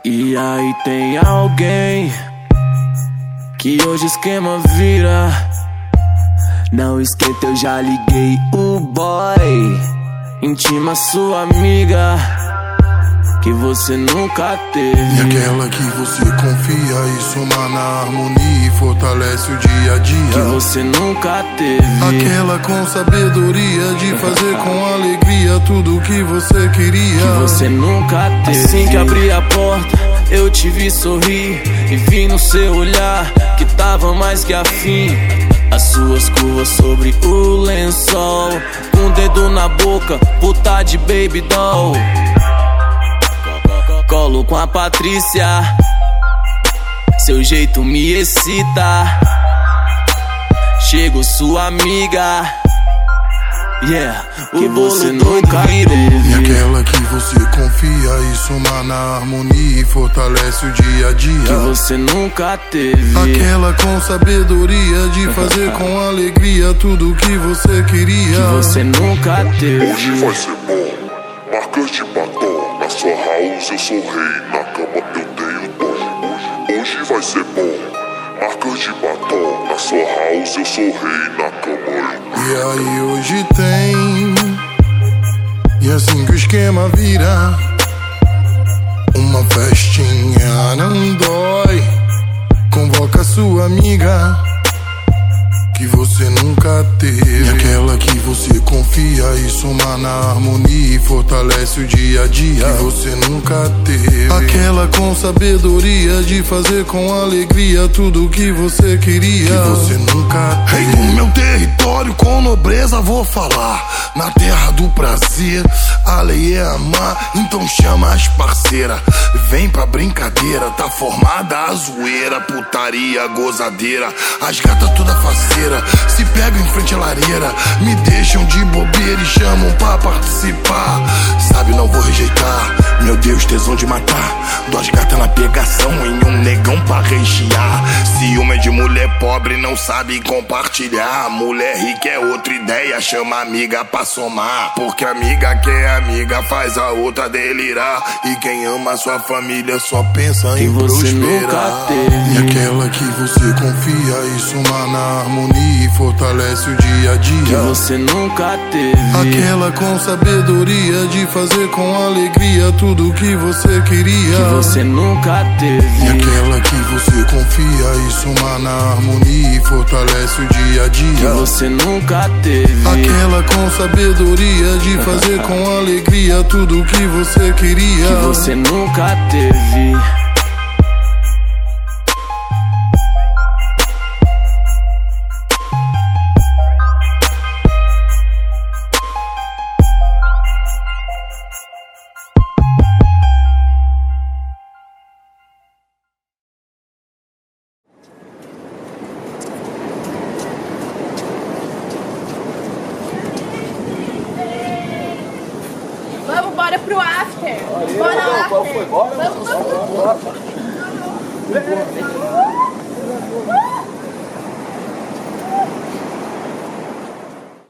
E aí tem alguém que hoje esquema vira. Não esquenta, eu já liguei o boy. Intima sua amiga que você nunca teve. E aquela que você confia e soma na harmonia e fortalece o dia a dia. Que você nunca teve. Aquela com sabedoria de fazer com alegria tudo o que você queria. Que você nunca teve. Assim que abri a porta, eu te vi sorrir e vi no seu olhar que tava mais que afim. As suas curvas sobre o lençol, com o dedo na boca, puta de baby doll. Colo com a Patrícia, seu jeito me excita. Chego sua amiga, yeah, que você nunca teve. E aquela que você confia e soma na harmonia e fortalece o dia a dia. Que você nunca teve. Aquela com sabedoria de fazer com alegria tudo o que você queria. Que você nunca teve. Hoje vai ser bom, marcas de batom. Na sua house eu sou rei, na cama eu tenho dom. Hoje vai ser bom, marcas de batom. Na sua house eu sou rei, na cama eu. E aí hoje tem, e assim que o esquema vira, uma festinha não dói. Convoca sua amiga que você nunca teve. E aquela que você confia e soma na harmonia e fortalece o dia a dia. Que você nunca teve. Aquela com sabedoria de fazer com alegria tudo o que você queria. Que você nunca teve. Rei do meu território, com nobreza vou falar. Na terra do prazer, a lei é amar. Então chama as parceiras, vem pra brincadeira. Tá formada a zoeira, putaria, gozadeira. As gatas toda faceira se pegam em frente à lareira, me deixam de bobeira e chamam pra participar. Sabe, não vou rejeitar, meu Deus, tesão de matar. Duas gatas na pegação em um negão pra rechear. Ciúme de mulher pobre, não sabe compartilhar. Mulher rica é outra ideia, chama amiga pra somar. Porque amiga que é amiga faz a outra delirar. E quem ama sua família só pensa que em você prosperar. Nunca teve. E aquela que você confia e soma na harmonia e fortalece o dia a dia. Que você nunca teve. Aquela com sabedoria de fazer com alegria tudo o que você queria. Que você nunca teve. E aquela que você confia e soma na harmonia e fortalece o dia a dia. Que você nunca teve. Aquela com sabedoria de fazer com alegria tudo o que você queria. Que você nunca teve. Vamos, bora pro after. Bora, after. Bora? Vamos.